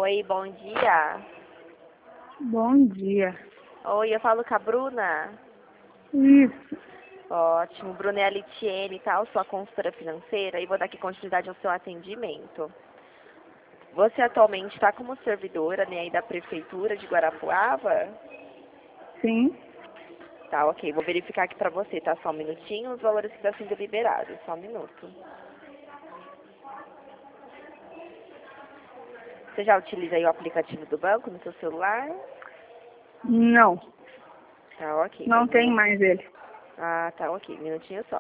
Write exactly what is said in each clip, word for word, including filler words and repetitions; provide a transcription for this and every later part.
Oi, bom dia. Bom dia. Oi, eu falo com a Bruna. Isso. Ótimo, Bruna é a Litiene, tal, sua consultora financeira, e vou dar aqui continuidade ao seu atendimento. Você atualmente está como servidora, né, aí da Prefeitura de Guarapuava? Sim. Tá, ok. Vou verificar aqui pra você, tá? Só um minutinho, os valores que estão sendo liberados. Só um minuto. Você já utiliza aí o aplicativo do banco no seu celular? Não. Tá, ok. Não Um tem minuto. mais ele. Ah, tá, ok. Um minutinho só.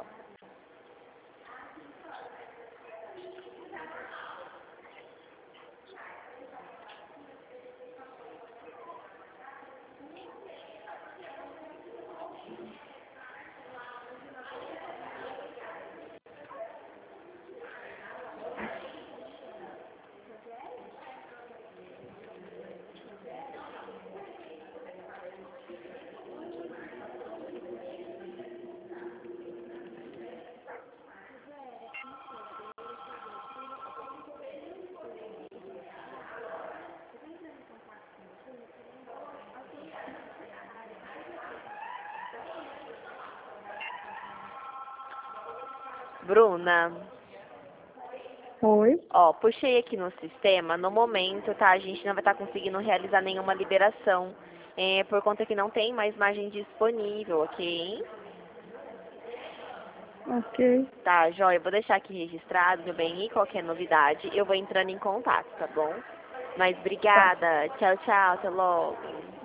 Bruna, Oi. ó, puxei aqui no sistema. No momento, tá? A gente não vai estar conseguindo realizar nenhuma liberação. É, por conta que não tem mais margem disponível, ok? Ok. Tá, joia. Eu vou deixar aqui registrado, meu bem, e qualquer novidade, eu vou entrando em contato, tá bom? Mas Tá. obrigada. Tchau, tchau. Até logo.